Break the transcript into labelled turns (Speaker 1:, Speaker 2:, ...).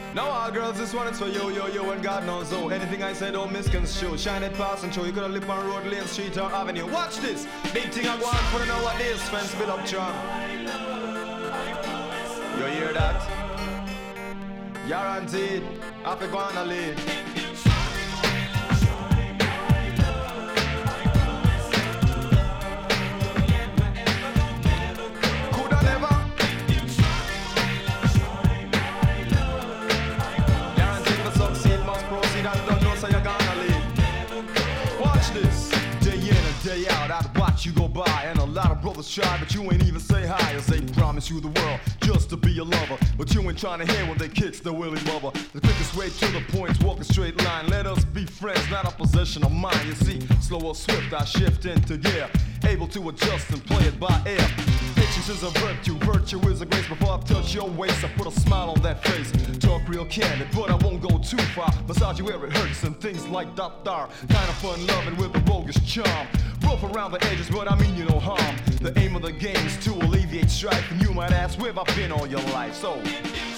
Speaker 1: Now all girls, this one is for you, and God knows who. Anything I say don't misconstrue. Shine it past and show. You coulda live on road, lane, street or avenue. Watch this. Big thing I go on for nowadays. Fence build up charm. You hear that? Guaranteed. I fi go on a lead. Day out, I'd watch you go by, and a lot of brothers try, but you ain't even say hi, as they promise you the world just to be a lover. But you ain't trying to hear when they kicks the willy mother. The quickest way to the point's walk a straight line. Let us be friends, not a possession of mine. You see, slow or swift, I shift into gear, able to adjust and play it by ear. Patience is a virtue is a grace. Before I touch your waist, I put a smile on that face. Talk real candid, but I won't go too far. Massage you where it hurts and things like that there. Kind of fun loving with a roguish charm. Rough around the edges, but I mean you no harm. The aim of the game is to alleviate strife. And you might ask, where have I been all your life? So